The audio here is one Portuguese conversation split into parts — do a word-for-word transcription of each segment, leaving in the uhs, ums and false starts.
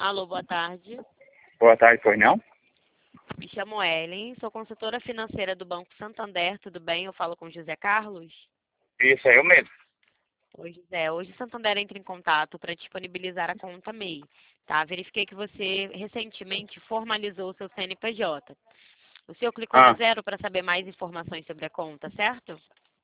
Alô, boa tarde. Boa tarde, pois não? Me chamo Ellen, sou consultora financeira do Banco Santander, tudo bem? Eu falo com José Carlos? Isso, é eu mesmo. Oi, José. Hoje o Santander entra em contato para disponibilizar a conta M E I, tá? Verifiquei que você recentemente formalizou o seu C N P J. O senhor clicou no Ah, zero para saber mais informações sobre a conta, certo?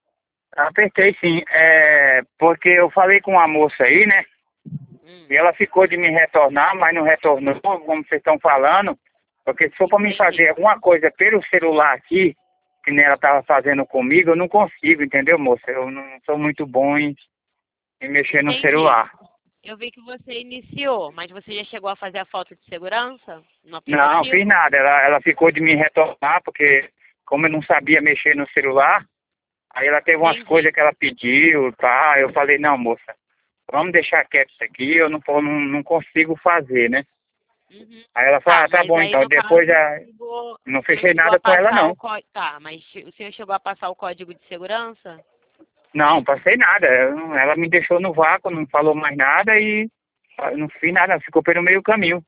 apertei sim. É, porque eu falei com uma moça aí, né? Hum, E ela ficou de me retornar, mas não retornou, como vocês estão falando. Porque se for para me entendi. fazer alguma coisa pelo celular aqui, que nem ela estava fazendo comigo, eu não consigo, entendeu, moça? Eu não sou muito bom em, em mexer no Entendi. celular. Eu vi que você iniciou, mas você já chegou a fazer a foto de segurança no Não, fiz aplicativo? nada. Ela, ela ficou de me retornar, porque como eu não sabia mexer no celular, aí ela teve umas Entendi. coisas que ela pediu, tá? Eu falei, não, moça, vamos deixar quieto isso aqui, eu não, po- não, não consigo fazer, né? Uhum. Aí ela falou, Tá, ah, tá mas bom aí então. no caso Depois você já chegou, não você não fechei chegou a nada com ela, passar o não. código. Tá, mas o senhor chegou a passar o código de segurança? Não, passei nada. Eu não- Ela me deixou no vácuo, não falou mais nada e eu não fiz nada, ficou pelo meio caminho.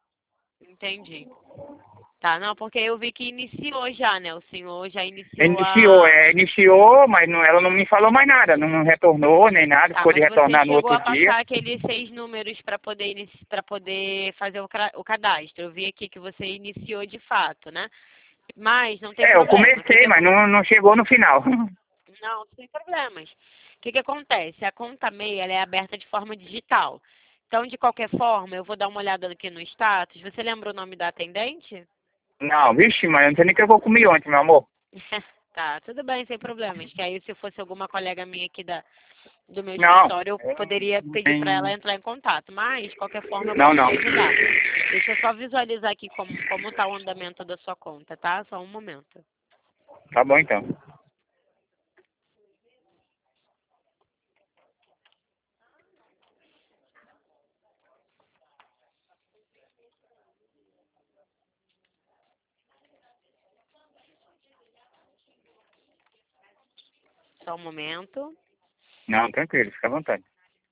Entendi. Tá, não, porque eu vi que iniciou já, né? O senhor já iniciou Iniciou, a. é, iniciou, mas não, ela não me falou mais nada, não, não retornou nem nada, Tá, ficou de mas você retornar no chegou outro a dia. passar aqueles seis números para poder inici... para poder fazer o, cra- o cadastro. Eu vi aqui que você iniciou de fato, né? Mas não tem É, eu problema. O que comecei, que mas acon- não, não chegou no final. Não, não tem problemas. O que que acontece? A conta M E I, ela é aberta de forma digital. Então, de qualquer forma, eu vou dar uma olhada aqui no status. Você lembra o nome da atendente? Não, vixe, mas eu não sei nem o que eu comi ontem, meu amor. Tá, tudo bem, sem problemas. Que aí, se fosse alguma colega minha aqui da, do meu Não, escritório, eu eu poderia não pedir para ela tem. entrar em contato. Mas, de qualquer forma, eu Não, posso não. te ajudar. Deixa eu só visualizar aqui como, como tá o andamento da sua conta, tá? Só um momento. Tá bom então. Só um momento. Não, tranquilo, fica à vontade.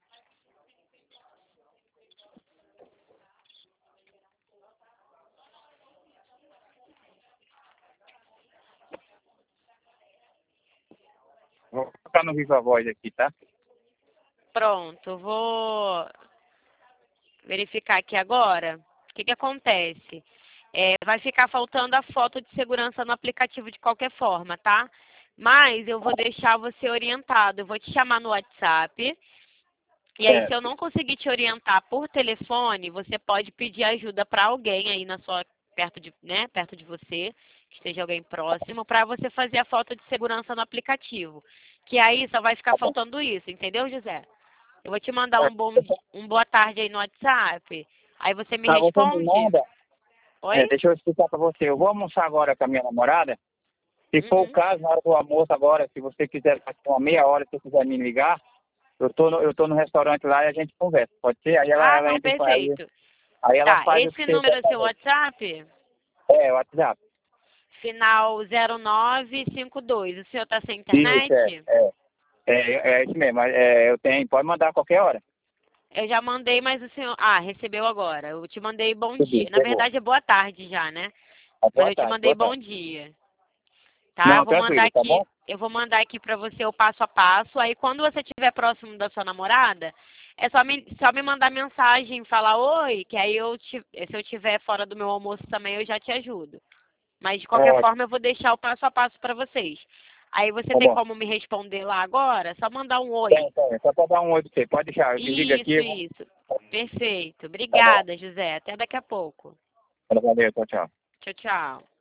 Vou colocar no Viva Voz aqui, tá? Pronto, vou verificar aqui agora. O que que acontece? É, vai ficar faltando a foto de segurança no aplicativo de qualquer forma, tá? Mas eu vou deixar você orientado. Eu vou te chamar no WhatsApp. E aí, se Certo. eu não conseguir te orientar por telefone, você pode pedir ajuda para alguém aí na sua perto de, né, perto de você, que esteja alguém próximo, para você fazer a foto de segurança no aplicativo. Que aí só vai ficar Tá bom. faltando isso, entendeu, José? Eu vou te mandar É, um bom, di- um boa tarde aí no WhatsApp. Aí você me tá, você me responde. manda. É, Oi? deixa eu explicar pra você. Eu vou almoçar agora com a minha namorada. Se for o Uhum. caso, na hora do almoço agora, se você quiser passar uma meia hora, se você quiser me ligar, eu tô no, eu tô no restaurante lá e a gente conversa. Pode ser? Aí ela, Ah, ela não, entra com aí, perfeito. aí ela Tá, faz o que esse você número quer é seu fazer. WhatsApp? É, o WhatsApp. Final zero nove cinco dois. O senhor tá sem Isso, é. internet? É, é, é isso mesmo. É, eu tenho. Pode mandar a qualquer hora. Eu já mandei, mas o senhor. Ah, recebeu agora. Eu te mandei bom Subiu, dia. Na pegou. verdade é boa tarde já, né? Ah, Mas boa eu te tarde, mandei boa bom tarde. dia. Tá? Eu Não, vou mandar tranquilo, tá aqui. bom? Eu vou mandar aqui pra você o passo a passo. Aí quando você estiver próximo da sua namorada, é só me, só me mandar mensagem, falar oi, que aí eu te, se eu estiver fora do meu almoço também eu já te ajudo. Mas de qualquer Ótimo, forma eu vou deixar o passo a passo pra vocês. Aí você tá tem bom. como me responder lá agora? Só mandar um oi. Tem, tem. Só pra dar um oi pra você. Pode deixar. Eu desligo aqui. Isso, Eu vou- isso. Perfeito. Tá bom. Obrigada, José. Até daqui a pouco. Valeu, tchau, tchau. Tchau, tchau.